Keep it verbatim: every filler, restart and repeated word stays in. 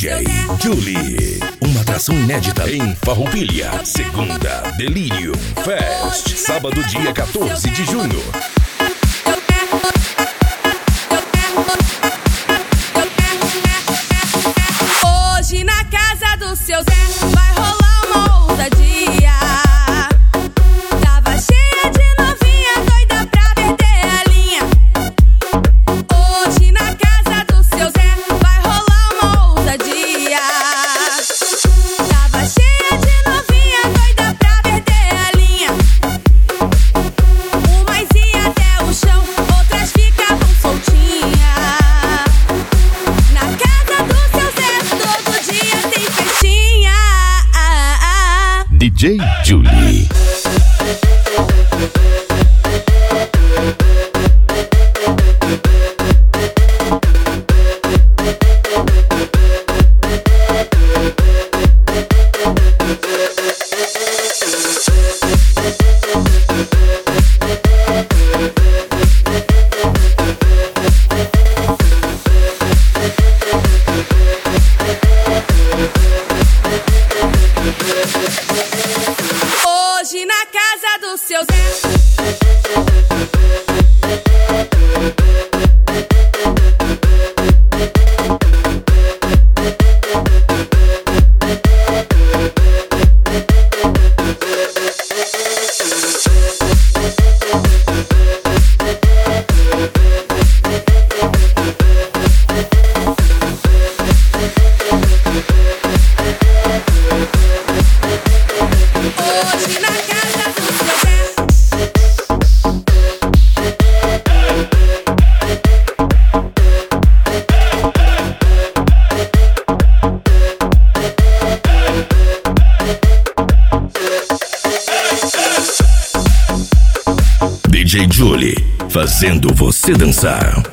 J Julie, uma atração inédita em Farroupilha. Segunda, Delirium Fest, sábado dia quatorze de junho. Hoje na casa do seu Zé vai rolar uma ousadia. Tava cheia de novinha, doida pra perder a linha. Hoje na casa do seu Zé vai rolar uma ousadia. Tava cheia de novinha, doida pra perder a linha. Umas ia até o chão, outras ficavam soltinhas. Na casa do seu Zé todo dia tem festinha. D J Julie. Hoje na casa do seu Zé. Hoje na casa do seu Zé. D J Julie, fazendo você dançar.